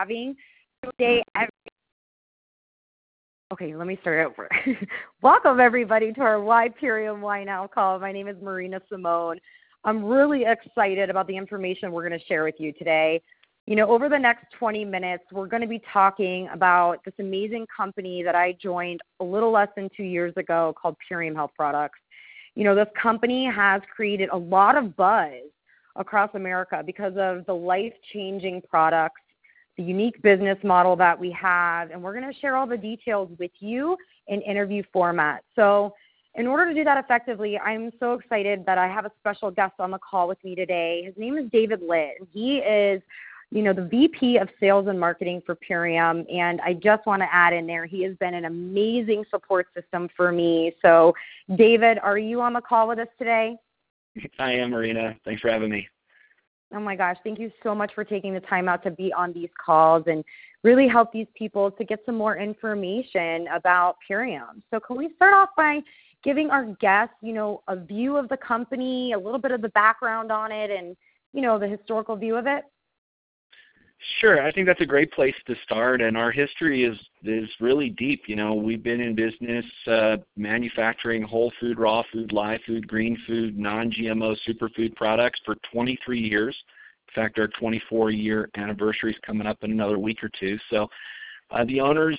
having today. Okay, let me start over. Welcome, everybody, to our Why Purium Why Now call. My name is Marina Simone. I'm really excited about the information we're going to share with you today. You know, over the next 20 minutes, we're going to be talking about this amazing company that I joined a little less than 2 years ago called Purium Health Products. You know, this company has created a lot of buzz across America because of the life-changing products, the unique business model that we have, and we're going to share all the details with you in interview format. So in order to do that effectively, I'm so excited that I have a special guest on the call with me today. His name is David Litt. He is, you know, the VP of Sales and Marketing for Purium, and I just want to add in there, he has been an amazing support system for me. So, David, are you on the call with us today? I am, Marina. Thanks for having me. Oh, my gosh. Thank you so much for taking the time out to be on these calls and really help these people to get some more information about Purium. So can we start off by giving our guests, you know, a view of the company, a little bit of the background on it, and, you know, the historical view of it? Sure. I think that's a great place to start, and our history is really deep. You know, we've been in business manufacturing whole food, raw food, live food, green food, non-GMO superfood products for 23 years. In fact, our 24-year anniversary is coming up in another week or two. So the owners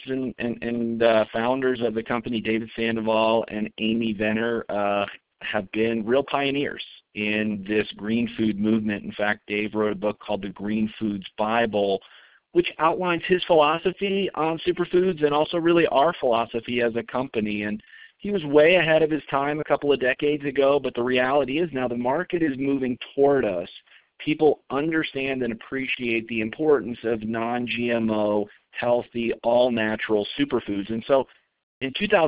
and founders of the company, David Sandoval and Amy Venner, have been real pioneers in this green food movement. In fact, Dave wrote a book called The Green Foods Bible, which outlines his philosophy on superfoods and also really our philosophy as a company. And he was way ahead of his time a couple of decades ago, but the reality is now the market is moving toward us. People understand and appreciate the importance of non-GMO, healthy, all-natural superfoods. And so in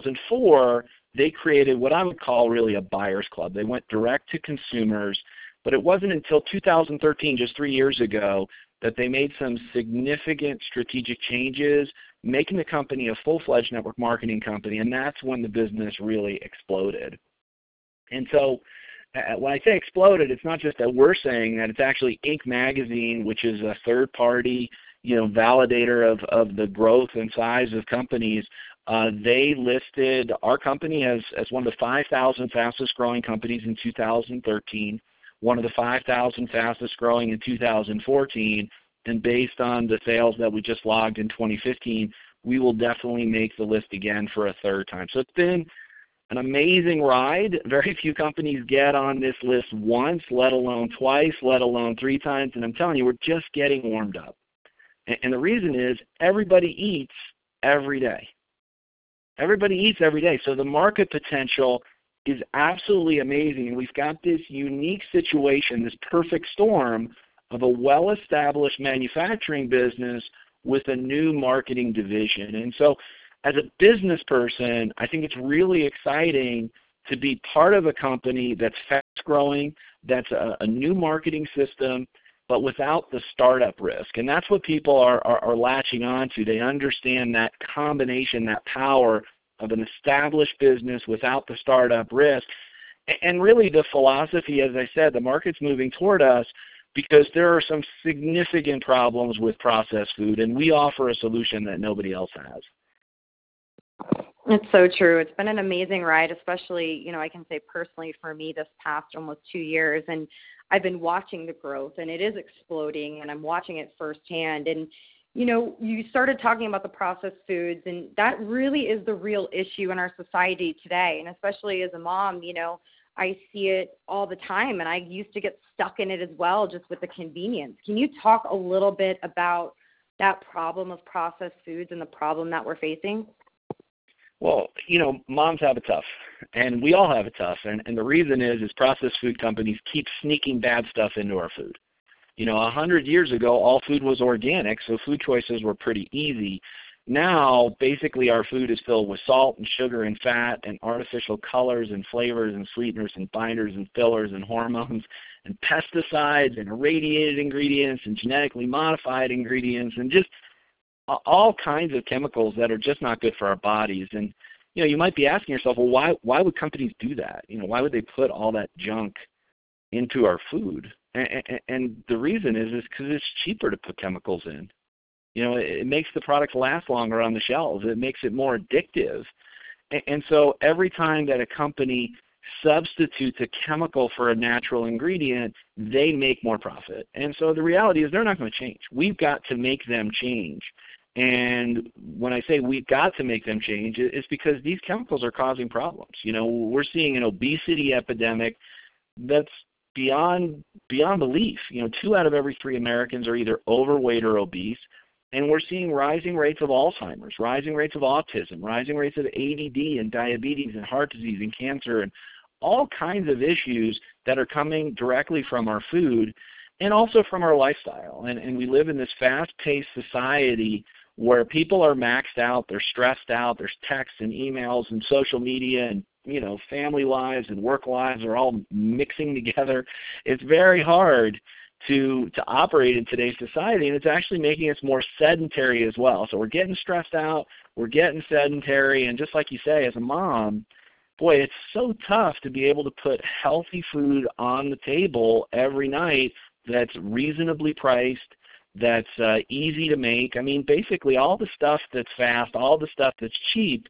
2004, they created what I would call really a buyer's club. They went direct to consumers, but it wasn't until 2013, just 3 years ago, that they made some significant strategic changes, making the company a full-fledged network marketing company, and that's when the business really exploded. And so when I say exploded, it's not just that we're saying that, it's actually Inc. magazine, which is a third-party, you know, validator of the growth and size of companies. They listed our company as one of the 5,000 fastest growing companies in 2013, one of the 5,000 fastest growing in 2014, and based on the sales that we just logged in 2015, we will definitely make the list again for a third time. So it's been an amazing ride. Very few companies get on this list once, let alone twice, let alone 3 times, and I'm telling you, we're just getting warmed up. And the reason is everybody eats every day. Everybody eats every day, so the market potential is absolutely amazing. And we've got this unique situation, this perfect storm of a well-established manufacturing business with a new marketing division. And so as a business person, I think it's really exciting to be part of a company that's fast-growing, that's a new marketing system, but without the startup risk. And that's what people are latching on to. They understand that combination, that power of an established business without the startup risk. And really the philosophy, as I said, the market's moving toward us because there are some significant problems with processed food, and we offer a solution that nobody else has. It's so true. It's been an amazing ride, especially, you know, I can say personally for me this past almost 2 years, and I've been watching the growth, and it is exploding, and I'm watching it firsthand. And, you know, you started talking about the processed foods, and that really is the real issue in our society today. And especially as a mom, you know, I see it all the time, and I used to get stuck in it as well, just with the convenience. Can you talk a little bit about that problem of processed foods and the problem that we're facing? Well, you know, moms have it tough, and we all have it tough, and the reason is processed food companies keep sneaking bad stuff into our food. You know, 100 years ago, all food was organic, so food choices were pretty easy. Now, basically, our food is filled with salt and sugar and fat and artificial colors and flavors and sweeteners and binders and fillers and hormones and pesticides and irradiated ingredients and genetically modified ingredients and just all kinds of chemicals that are just not good for our bodies. And, you know, you might be asking yourself, well, why would companies do that? You know, why would they put all that junk into our food? And the reason is because it's cheaper to put chemicals in. It makes the product last longer on the shelves. It makes it more addictive. And so every time that a company substitutes a chemical for a natural ingredient, they make more profit. And so the reality is they're not going to change. We've got to make them change. And when I say we've got to make them change, it's because these chemicals are causing problems. We're seeing an obesity epidemic that's beyond belief. 2 out of every 3 Americans are either overweight or obese. And we're seeing rising rates of Alzheimer's, rising rates of autism, rising rates of ADD and diabetes and heart disease and cancer and all kinds of issues that are coming directly from our food and also from our lifestyle. And we live in this fast-paced society where people are maxed out, they're stressed out, there's texts and emails and social media and family lives and work lives are all mixing together. It's very hard to operate in today's society, and it's actually making us more sedentary as well. So we're getting stressed out, we're getting sedentary, and just like you say, as a mom, boy, it's so tough to be able to put healthy food on the table every night that's reasonably priced, that's easy to make. I mean, basically all the stuff that's fast, all the stuff that's cheap,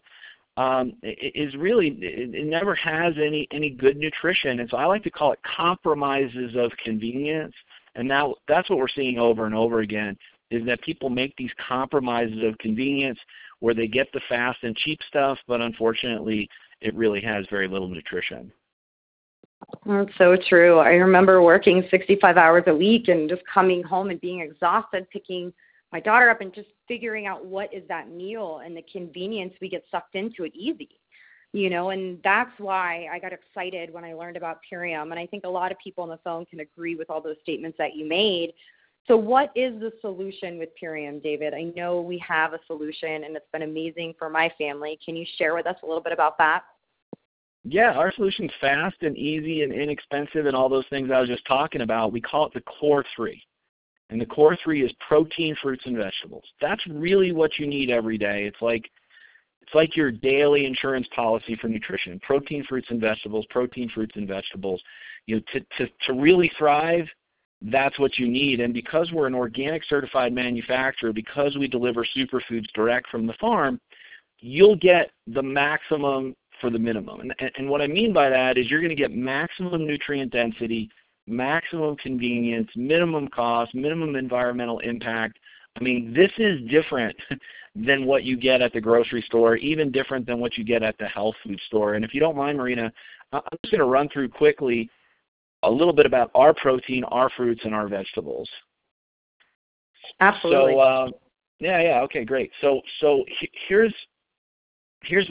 is really, it never has any good nutrition. And so I like to call it compromises of convenience. And now that's what we're seeing over and over again, is that people make these compromises of convenience where they get the fast and cheap stuff, but unfortunately it really has very little nutrition. That's so true. I remember working 65 hours a week and just coming home and being exhausted, picking my daughter up and just figuring out what is that meal, and the convenience, we get sucked into it easy. And that's why I got excited when I learned about Purium. And I think a lot of people on the phone can agree with all those statements that you made. So what is the solution with Purium, David? I know we have a solution, and it's been amazing for my family. Can you share with us a little bit about that? Yeah, our solution's fast and easy and inexpensive and all those things I was just talking about. We call it the Core 3. And the Core 3 is protein, fruits, and vegetables. That's really what you need every day. It's like your daily insurance policy for nutrition. Protein, fruits, and vegetables, protein, fruits, and vegetables. To really thrive, that's what you need. And because we're an organic certified manufacturer, because we deliver superfoods direct from the farm, you'll get the maximum for the minimum. And what I mean by that is you're going to get maximum nutrient density, maximum convenience, minimum cost, minimum environmental impact. I mean, this is different than what you get at the grocery store, even different than what you get at the health food store. And if you don't mind, Marina, I'm just going to run through quickly a little bit about our protein, our fruits, and our vegetables. Absolutely. So, okay, great. So here's just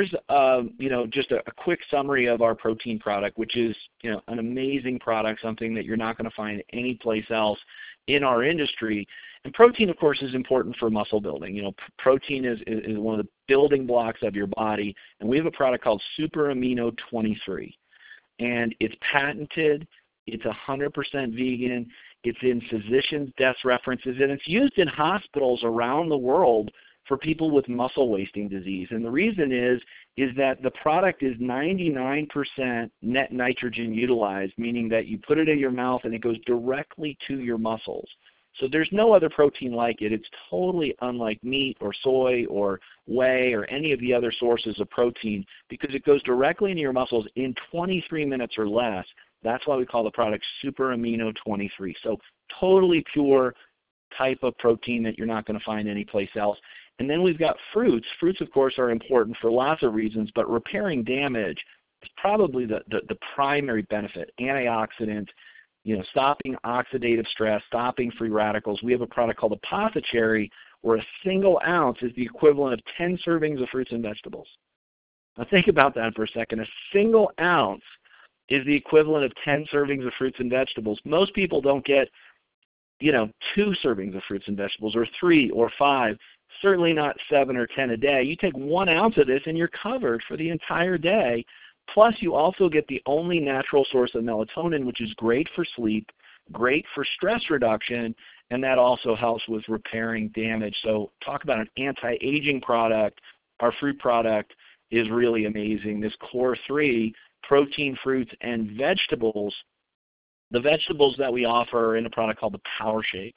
a quick summary of our protein product, which is an amazing product, something that you're not going to find anyplace else in our industry. And protein, of course, is important for muscle building. Protein is one of the building blocks of your body, and we have a product called Super Amino 23, and it's patented. It's 100% vegan. It's in physicians' desk references, and it's used in hospitals around the world for people with muscle wasting disease. And the reason is that the product is 99% net nitrogen utilized, meaning that you put it in your mouth and it goes directly to your muscles. So there's no other protein like it. It's totally unlike meat or soy or whey or any of the other sources of protein because it goes directly into your muscles in 23 minutes or less. That's why we call the product Super Amino 23. So totally pure type of protein that you're not going to find anyplace else. And then we've got fruits. Fruits, of course, are important for lots of reasons, but repairing damage is probably the primary benefit. Antioxidant, stopping oxidative stress, stopping free radicals. We have a product called Apothecary, where a single ounce is the equivalent of 10 servings of fruits and vegetables. Now think about that for a second. A single ounce is the equivalent of 10 servings of fruits and vegetables. Most people don't get, 2 servings of fruits and vegetables, or 3 or 5. Certainly not 7 or 10 a day. You take 1 ounce of this and you're covered for the entire day. Plus, you also get the only natural source of melatonin, which is great for sleep, great for stress reduction, and that also helps with repairing damage. So talk about an anti-aging product. Our fruit product is really amazing. This Core 3, protein, fruits, and vegetables. The vegetables that we offer are in a product called the Power Shake.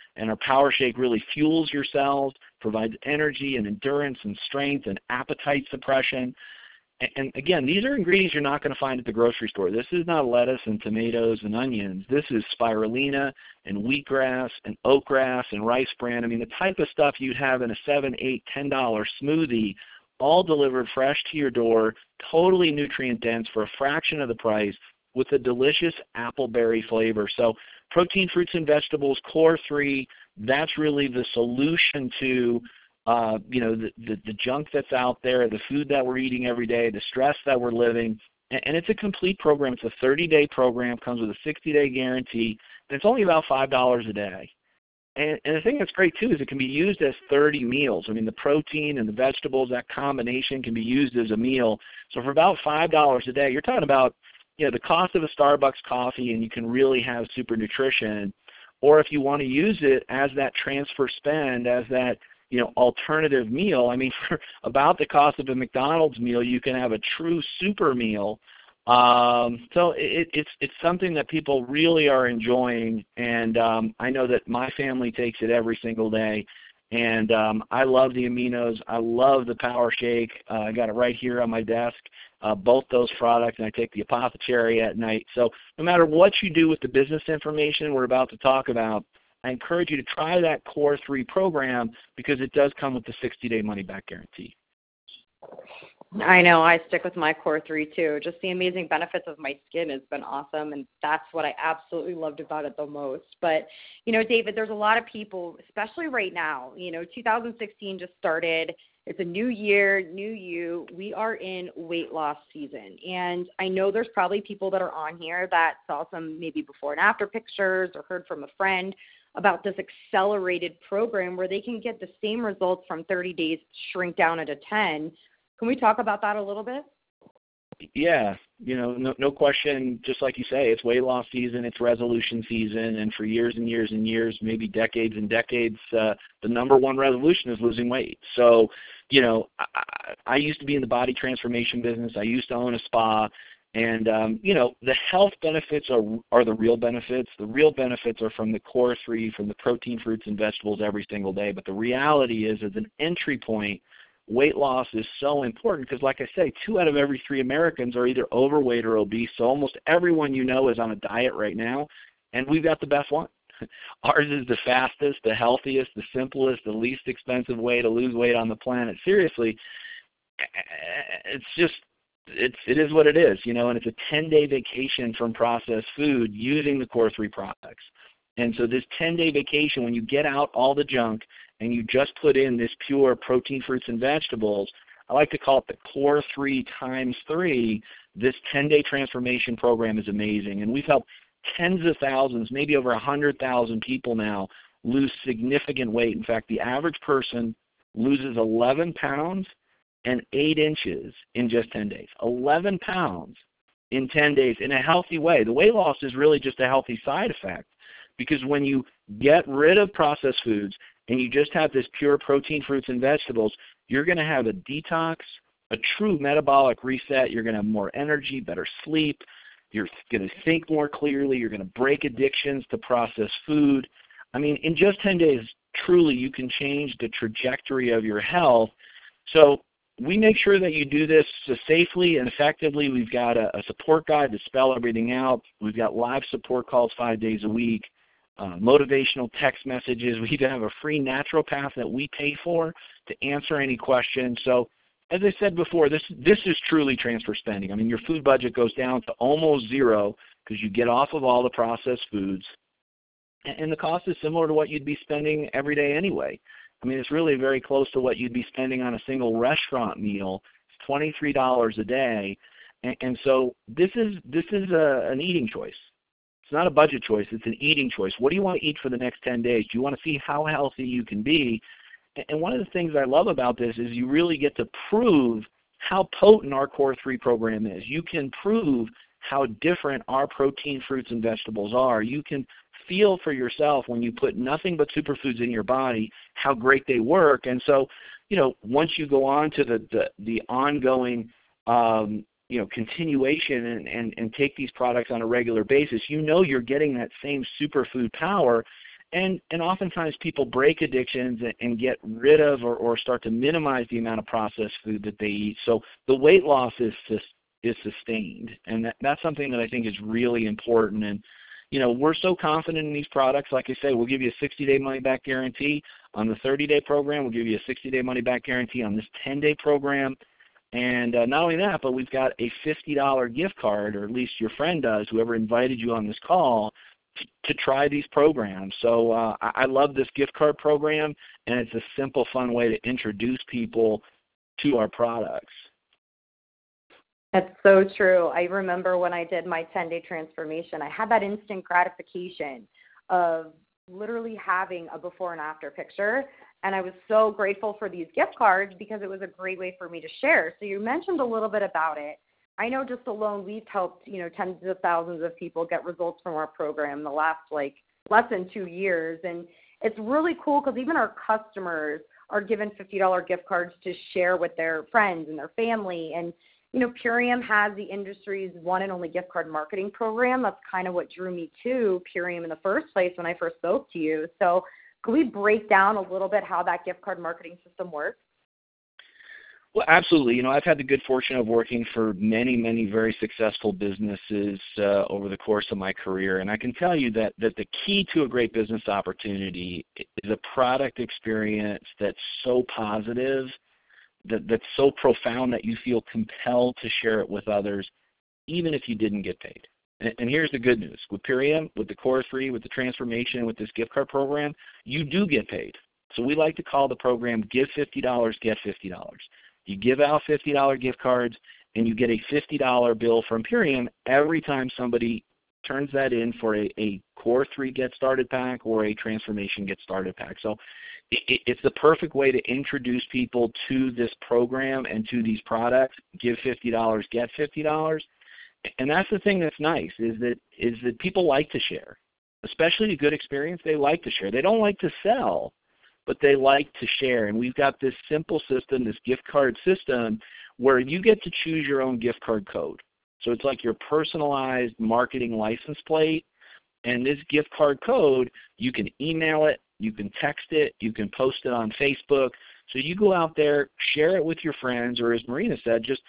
And our Power Shake really fuels your cells, provides energy and endurance and strength and appetite suppression. And again, these are ingredients you're not going to find at the grocery store. This is not lettuce and tomatoes and onions. This is spirulina and wheatgrass and oatgrass and rice bran. I mean, the type of stuff you'd have in a $7, $8, $10 smoothie, all delivered fresh to your door, totally nutrient dense for a fraction of the price with a delicious appleberry flavor. So protein, fruits, and vegetables, Core 3, that's really the solution to the junk that's out there, the food that we're eating every day, the stress that we're living. And it's a complete program. It's a 30-day program, comes with a 60-day guarantee, and it's only about $5 a day. And the thing that's great, too, is it can be used as 30 meals. I mean, the protein and the vegetables, that combination can be used as a meal. So for about $5 a day, you're talking about the cost of a Starbucks coffee, and you can really have super nutrition. Or if you want to use it as that transfer spend, as that alternative meal, I mean, for about the cost of a McDonald's meal, you can have a true super meal. So it's something that people really are enjoying, and I know that my family takes it every single day. And I love the aminos. I love the Power Shake. I got it right here on my desk, both those products, and I take the Apothecary at night. So no matter what you do with the business information we're about to talk about, I encourage you to try that Core 3 program because it does come with the 60-day money-back guarantee. I know. I stick with my Core 3 too. Just the amazing benefits of my skin has been awesome, and that's what I absolutely loved about it the most. But, David, there's a lot of people, especially right now, 2016 just started. It's a new year, new you. We are in weight loss season. And I know there's probably people that are on here that saw some maybe before and after pictures or heard from a friend about this accelerated program where they can get the same results from 30 days, shrink down at a 10. Can we talk about that a little bit? Yeah, no question. Just like you say, it's weight loss season, it's resolution season, and for years and years and years, maybe decades and decades, the number one resolution is losing weight. So, I used to be in the body transformation business. I used to own a spa. And, the health benefits are the real benefits. The real benefits are from the Core 3, from the protein, fruits, and vegetables every single day. But the reality is, as an entry point, weight loss is so important because, like I say, 2 out of every 3 Americans are either overweight or obese. So almost everyone is on a diet right now, and we've got the best one. Ours is the fastest, the healthiest, the simplest, the least expensive way to lose weight on the planet. Seriously, it's just... It is what it is, and it's a 10-day vacation from processed food using the Core 3 products. And so this 10-day vacation, when you get out all the junk and you just put in this pure protein, fruits, and vegetables, I like to call it the Core 3 times 3. This 10-day transformation program is amazing. And we've helped tens of thousands, maybe over 100,000 people now lose significant weight. In fact, the average person loses 11 pounds and 8 inches in just 10 days. 11 pounds in 10 days in a healthy way. The weight loss is really just a healthy side effect because when you get rid of processed foods and you just have this pure protein, fruits, and vegetables, you're going to have a detox, a true metabolic reset. You're going to have more energy, better sleep. You're going to think more clearly. You're going to break addictions to processed food. I mean, in just 10 days, truly, you can change the trajectory of your health. So we make sure that you do this safely and effectively. We've got a support guide to spell everything out. We've got live support calls 5 days a week, motivational text messages. We even have a free naturopath that we pay for to answer any questions. So as I said before, this is truly transfer spending. I mean, your food budget goes down to almost zero because you get off of all the processed foods. And the cost is similar to what you'd be spending every day anyway. I mean, it's really very close to what you'd be spending on a single restaurant meal. It's $23 a day, and so this is an eating choice. It's not a budget choice. It's an eating choice. What do you want to eat for the next 10 days? Do you want to see how healthy you can be? And one of the things I love about this is you really get to prove how potent our Core 3 program is. You can prove how different our protein, fruits, and vegetables are. You can feel for yourself when you put nothing but superfoods in your body, how great they work. And so, once you go on to the ongoing, continuation and take these products on a regular basis, you're getting that same superfood power. And oftentimes people break addictions and get rid of or start to minimize the amount of processed food that they eat. So the weight loss is sustained, and that's something that I think is really important. And we're so confident in these products. Like I say, we'll give you a 60-day money-back guarantee on the 30-day program. We'll give you a 60-day money-back guarantee on this 10-day program. And not only that, but we've got a $50 gift card, or at least your friend does, whoever invited you on this call, to try these programs. So I love this gift card program, and it's a simple, fun way to introduce people to our products. That's so true. I remember when I did my 10-day transformation, I had that instant gratification of literally having a before and after picture. And I was so grateful for these gift cards because it was a great way for me to share. So you mentioned a little bit about it. I know just alone we've helped, tens of thousands of people get results from our program in the last less than 2 years. And it's really cool because even our customers are given $50 gift cards to share with their friends and their family. And Purium has the industry's one and only gift card marketing program. That's kind of what drew me to Purium in the first place when I first spoke to you. So could we break down a little bit how that gift card marketing system works? Well, absolutely. I've had the good fortune of working for many, many very successful businesses over the course of my career. And I can tell you that the key to a great business opportunity is a product experience that's so positive, that's so profound that you feel compelled to share it with others, even if you didn't get paid. And here's the good news. With Purium, with the Core 3, with the transformation, with this gift card program, you do get paid. So we like to call the program Give $50, Get $50. You give out $50 gift cards, and you get a $50 bill from Purium every time somebody turns that in for a Core 3 Get Started pack or a Transformation Get Started pack. So it's the perfect way to introduce people to this program and to these products. Give $50, get $50. And that's the thing that's nice, is that people like to share. Especially a good experience, they like to share. They don't like to sell, but they like to share. And we've got this simple system, this gift card system, where you get to choose your own gift card code. So it's like your personalized marketing license plate. And this gift card code, you can email it, you can text it, you can post it on Facebook. So you go out there, share it with your friends, or as Marina said, just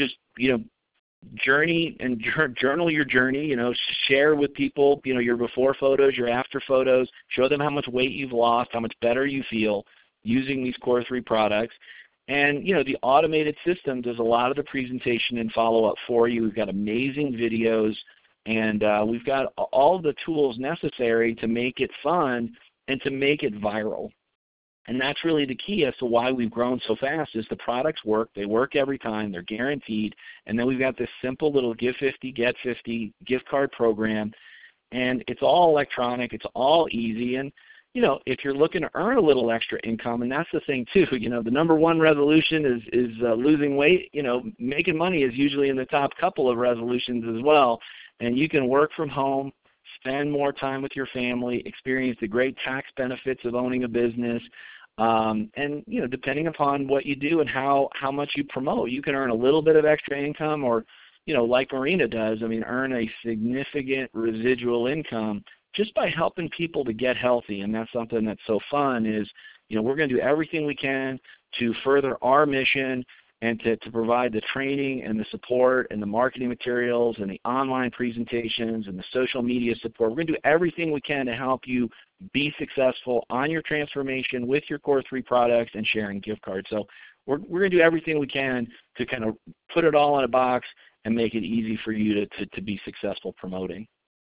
journey and journal your journey, share with people, your before photos, your after photos, show them how much weight you've lost, how much better you feel using these Core 3 products. And, the automated system does a lot of the presentation and follow-up for you. We've got amazing videos, and we've got all the tools necessary to make it fun and to make it viral. And that's really the key as to why we've grown so fast, is the products work. They work every time. They're guaranteed. And then we've got this simple little Give 50, Get 50 gift card program. And it's all electronic. It's all easy. And, if you're looking to earn a little extra income, and that's the thing too, the number one resolution is losing weight. Making money is usually in the top couple of resolutions as well. And you can work from home, spend more time with your family, experience the great tax benefits of owning a business. And, depending upon what you do and how much you promote, you can earn a little bit of extra income, or, like Marina does, earn a significant residual income just by helping people to get healthy. And that's something that's so fun is, we're going to do everything we can to further our mission and to provide the training and the support and the marketing materials and the online presentations and the social media support. We're going to do everything we can to help you be successful on your transformation with your Core 3 products and sharing gift cards. So we're going to do everything we can to kind of put it all in a box and make it easy for you to be successful promoting.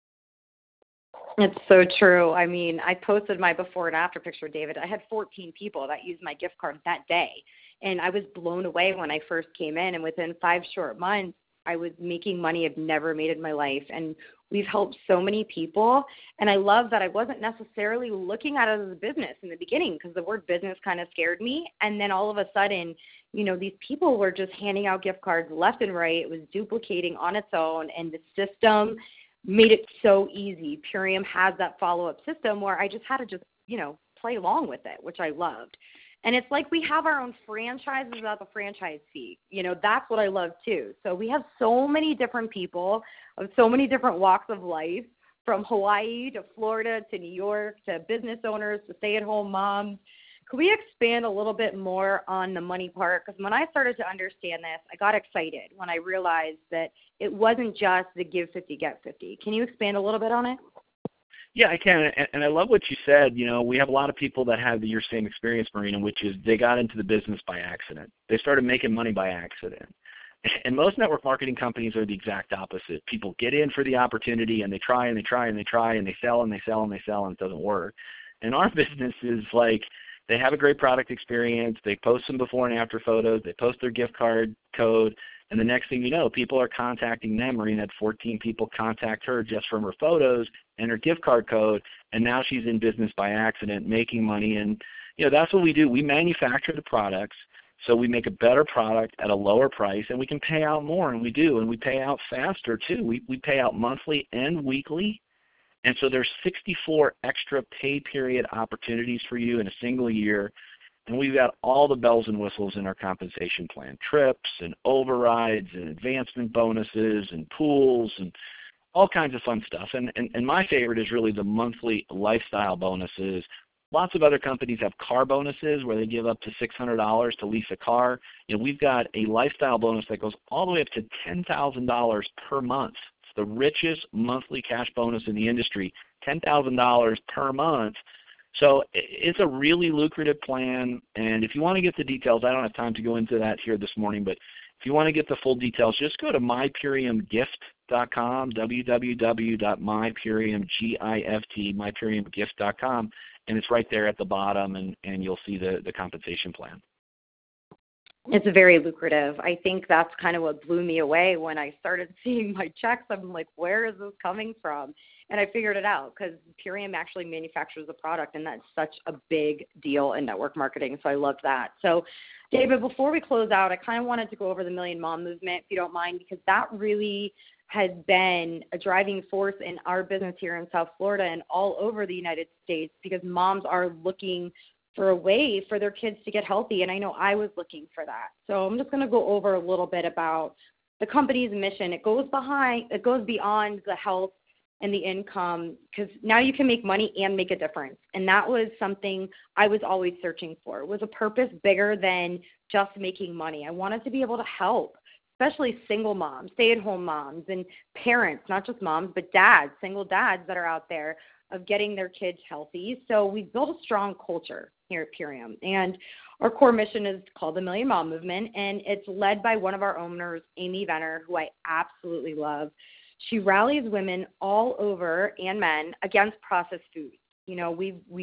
It's so true. I posted my before and after picture, David. I had 14 people that used my gift card that day. And I was blown away when I first came in. And within 5 short months, I was making money I've never made in my life. And we've helped so many people. And I love that I wasn't necessarily looking at it as a business in the beginning, because the word business kind of scared me. And then all of a sudden, these people were just handing out gift cards left and right. It was duplicating on its own. And the system made it so easy. Purium has that follow-up system where I just had to play along with it, which I loved. And it's like we have our own franchises without the franchise fee. That's what I love too. So we have so many different people of so many different walks of life from Hawaii to Florida to New York to business owners to stay-at-home moms. Could we expand a little bit more on the money part? Because when I started to understand this, I got excited when I realized that it wasn't just the give 50, get 50. Can you expand a little bit on it? Yeah, I can, and I love what you said. You know, we have a lot of people that have your same experience, Marina, which is they got into the business by accident. They started making money by accident. And most network marketing companies are the exact opposite. People get in for the opportunity, and they try and they try and they try, and they sell and they sell and they sell, and it doesn't work. And our business is like they have a great product experience. They post some before and after photos. They post their gift card code. And the next thing you know, people are contacting them. Marina had 14 people contact her just from her photos and her gift card code, and now she's in business by accident, making money. And, you know, that's what we do. We manufacture the products, so we make a better product at a lower price, and we can pay out more, and we do. And we pay out faster, too. We pay out monthly and weekly. And so there's 64 extra pay period opportunities for you in a single year. And we've got all the bells and whistles in our compensation plan, trips and overrides and advancement bonuses and pools and all kinds of fun stuff. And my favorite is really the monthly lifestyle bonuses. Lots of other companies have car bonuses where they give up to $600 to lease a car. You know, we've got a lifestyle bonus that goes all the way up to $10,000 per month. It's the richest monthly cash bonus in the industry, $10,000 per month. So it's a really lucrative plan, and if you want to get the details, I don't have time to go into that here this morning, but if you want to get the full details, just go to mypuriumgift.com, mypuriumgift.com, and it's right there at the bottom, and you'll see the compensation plan. It's very lucrative. I think that's kind of what blew me away when I started seeing my checks. I'm like, where is this coming from? And I figured it out because Purium actually manufactures the product, and that's such a big deal in network marketing. So I loved that. So, David, before we close out, I kind of wanted to go over the Million Mom movement, if you don't mind, because that really has been a driving force in our business here in South Florida and all over the United States, because moms are looking for a way for their kids to get healthy. And I know I was looking for that. So I'm just going to go over a little bit about the company's mission. It goes beyond the health and the income, because now you can make money and make a difference. And that was something I was always searching for, was a purpose bigger than just making money. I wanted to be able to help, especially single moms, stay-at-home moms, and parents, not just moms, but dads, single dads that are out there, of getting their kids healthy. So we built a strong culture here at Purium. And our core mission is called the Million Mom Movement, and it's led by one of our owners, Amy Venner, who I absolutely love. She rallies women all over, and men, against processed foods. You know,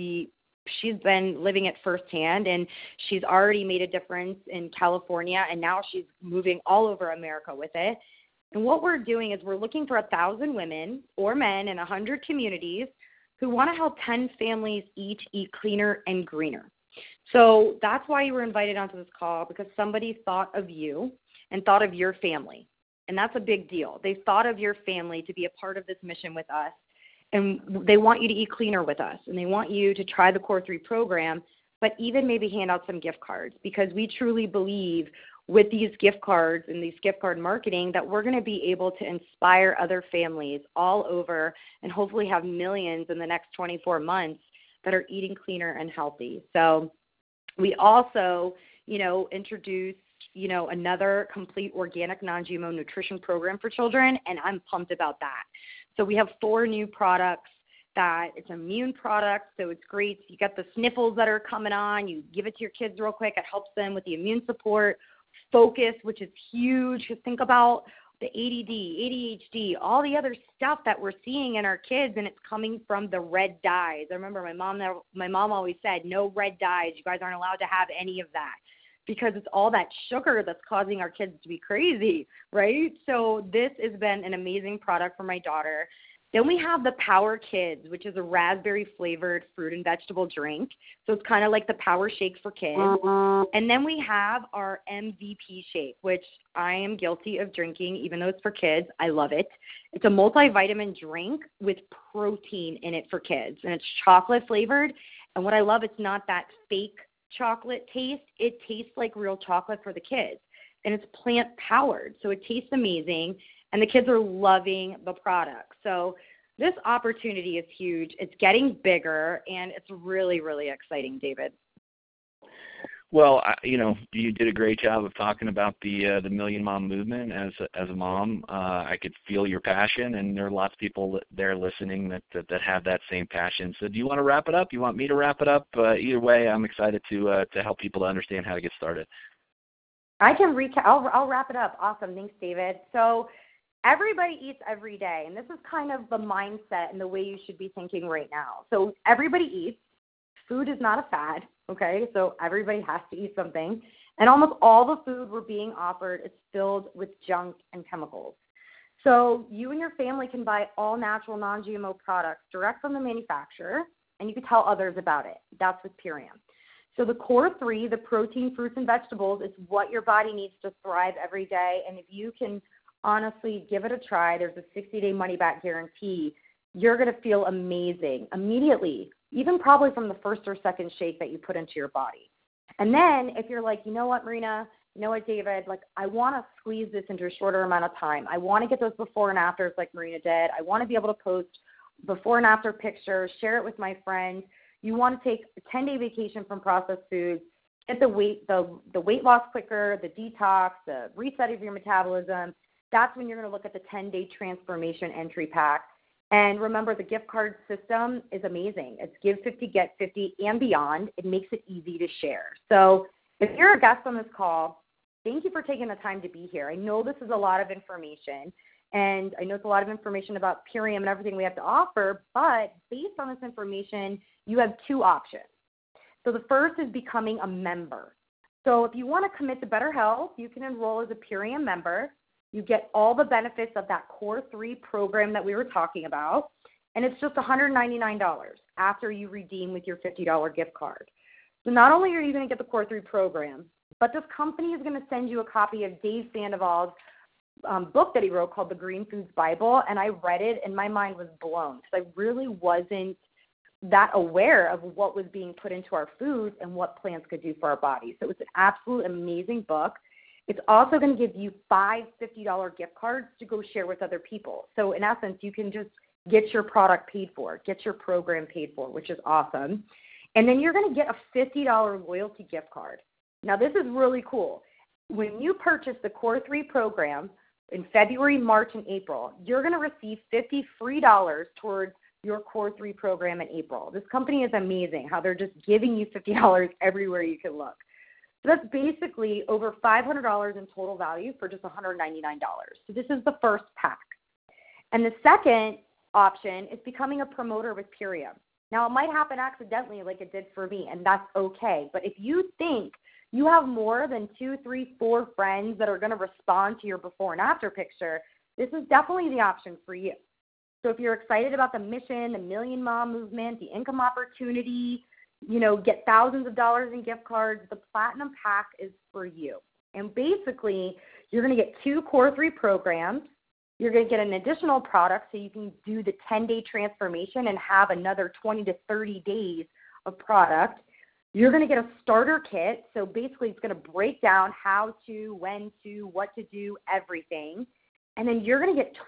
she's been living it firsthand, and she's already made a difference in California, and now she's moving all over America with it. And what we're doing is we're looking for 1,000 women or men in 100 communities who want to help 10 families each eat cleaner and greener. So that's why you were invited onto this call, because somebody thought of you and thought of your family. And that's a big deal. They thought of your family to be a part of this mission with us. And they want you to eat cleaner with us. And they want you to try the Core 3 program, but even maybe hand out some gift cards, because we truly believe with these gift cards and these gift card marketing that we're going to be able to inspire other families all over and hopefully have millions in the next 24 months that are eating cleaner and healthy. So we also, introduced, another complete organic non-GMO nutrition program for children, and I'm pumped about that. So we have 4 new products. That it's an immune product, so it's great. You got the sniffles that are coming on. You give it to your kids real quick. It helps them with the immune support. Focus, which is huge. Just think about the ADD, ADHD, all the other stuff that we're seeing in our kids, and it's coming from the red dyes. I remember my mom always said, no red dyes. You guys aren't allowed to have any of that, because it's all that sugar that's causing our kids to be crazy, right? So this has been an amazing product for my daughter. Then we have the Power Kids, which is a raspberry-flavored fruit and vegetable drink. So it's kind of like the Power Shake for kids. And then we have our MVP Shake, which I am guilty of drinking, even though it's for kids. I love it. It's a multivitamin drink with protein in it for kids, and it's chocolate-flavored. And what I love, it's not that fake chocolate taste. It tastes like real chocolate for the kids, and it's plant-powered, so it tastes amazing. And the kids are loving the product. So This opportunity is huge. It's getting bigger, and it's really, really exciting, David. Well, you did a great job of talking about the Million Mom movement. As a mom, I could feel your passion, and there are lots of people there listening that have that same passion. So, do you want to wrap it up? You want me to wrap it up? Either way, I'm excited to help people to understand how to get started. I can I'll wrap it up. Awesome, thanks, David. So, everybody eats every day, and this is kind of the mindset and the way you should be thinking right now. So, everybody eats. Food is not a fad, okay? So everybody has to eat something. And almost all the food we're being offered is filled with junk and chemicals. So you and your family can buy all natural, non-GMO products direct from the manufacturer, and you can tell others about it. That's with Purium. So the core 3, the protein, fruits, and vegetables, is what your body needs to thrive every day. And if you can honestly give it a try, there's a 60-day money-back guarantee. You're going to feel amazing immediately, even probably from the first or second shake that you put into your body. And then if you're like, you know what, Marina, you know what, David, like I want to squeeze this into a shorter amount of time. I want to get those before and afters like Marina did. I want to be able to post before and after pictures, share it with my friends. You want to take a 10-day vacation from processed foods, get the weight loss quicker, the detox, the reset of your metabolism. That's when you're going to look at the 10-day transformation entry pack. And remember, the gift card system is amazing. It's give 50, get 50 and beyond. It makes it easy to share. So if you're a guest on this call, thank you for taking the time to be here. I know this is a lot of information, and I know it's a lot of information about Purium and everything we have to offer, but based on this information, you have 2 options. So the first is becoming a member. So if you want to commit to better health, you can enroll as a Purium member. You get all the benefits of that Core 3 program that we were talking about, and it's just $199 after you redeem with your $50 gift card. So not only are you going to get the Core 3 program, but this company is going to send you a copy of Dave Sandoval's book that he wrote called The Green Foods Bible, and I read it, and my mind was blown because I really wasn't that aware of what was being put into our foods and what plants could do for our bodies. So it was an absolute amazing book. It's also going to give you 5 $50 gift cards to go share with other people. So in essence, you can just get your product paid for, get your program paid for, which is awesome. And then you're going to get a $50 loyalty gift card. Now, this is really cool. When you purchase the Core 3 program in February, March, and April, you're going to receive $50 free towards your Core 3 program in April. This company is amazing how they're just giving you $50 everywhere you can look. So that's basically over $500 in total value for just $199. So this is the first pack. And the second option is becoming a promoter with Purium. Now, it might happen accidentally like it did for me, and that's okay. But if you think you have more than 2, 3, 4 friends that are going to respond to your before and after picture, this is definitely the option for you. So if you're excited about the mission, the Million Mom movement, the income opportunity, get thousands of dollars in gift cards, the Platinum Pack is for you. And basically, you're going to get 2 Core 3 programs. You're going to get an additional product so you can do the 10-day transformation and have another 20 to 30 days of product. You're going to get a starter kit. So basically, it's going to break down how to, when to, what to do, everything. And then you're going to get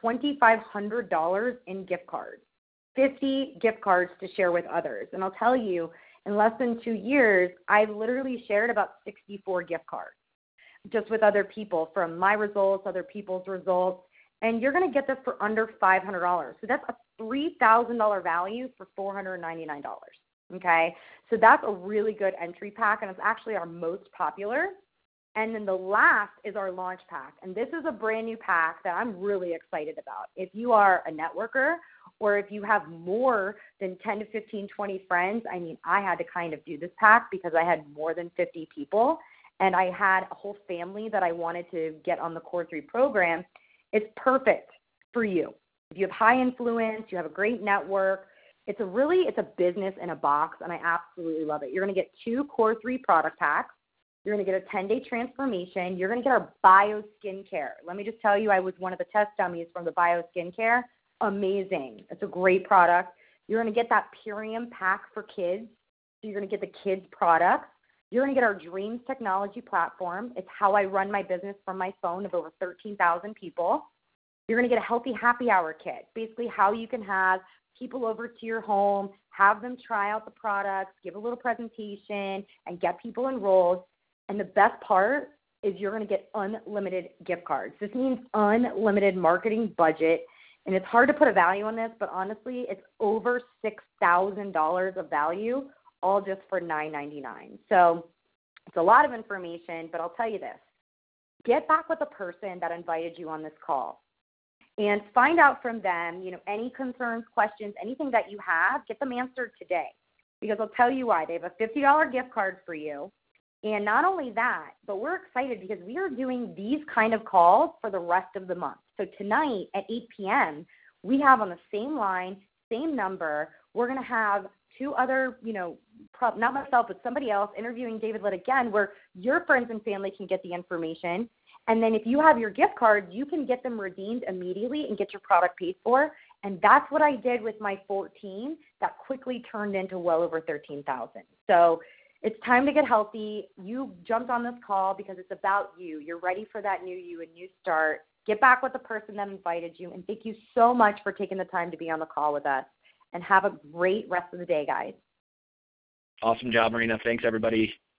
$2,500 in gift cards, 50 gift cards to share with others. And I'll tell you, in less than 2 years, I've literally shared about 64 gift cards just with other people from my results, other people's results. And you're going to get this for under $500. So that's a $3,000 value for $499. Okay? So that's a really good entry pack, and it's actually our most popular. And then the last is our launch pack. And this is a brand new pack that I'm really excited about. If you are a networker or if you have more than 10 to 15, 20 friends, I had to kind of do this pack because I had more than 50 people. And I had a whole family that I wanted to get on the Core 3 program. It's perfect for you. If you have high influence, you have a great network, it's a business in a box, and I absolutely love it. You're going to get 2 Core 3 product packs. You're going to get a 10-day transformation. You're going to get our Bio Skincare. Let me just tell you, I was one of the test dummies from the Bio Skincare. Amazing. It's a great product. You're going to get that Purium pack for kids. So you're going to get the kids' products. You're going to get our Dreams technology platform. It's how I run my business from my phone of over 13,000 people. You're going to get a healthy happy hour kit, basically how you can have people over to your home, have them try out the products, give a little presentation, and get people enrolled. And the best part is you're going to get unlimited gift cards. This means unlimited marketing budget. And it's hard to put a value on this, but honestly, it's over $6,000 of value, all just for $9.99. So it's a lot of information, but I'll tell you this. Get back with the person that invited you on this call and find out from them, any concerns, questions, anything that you have, get them answered today. Because I'll tell you why. They have a $50 gift card for you. And not only that, but we're excited because we are doing these kind of calls for the rest of the month. So tonight at 8 p.m., we have on the same line, same number, we're going to have two other, not myself, but somebody else interviewing David Litt again, where your friends and family can get the information. And then if you have your gift cards, you can get them redeemed immediately and get your product paid for. And that's what I did with my 14 that quickly turned into well over 13,000. So it's time to get healthy. You jumped on this call because it's about you. You're ready for that new you and new start. Get back with the person that invited you. And thank you so much for taking the time to be on the call with us. And have a great rest of the day, guys. Awesome job, Marina. Thanks, everybody.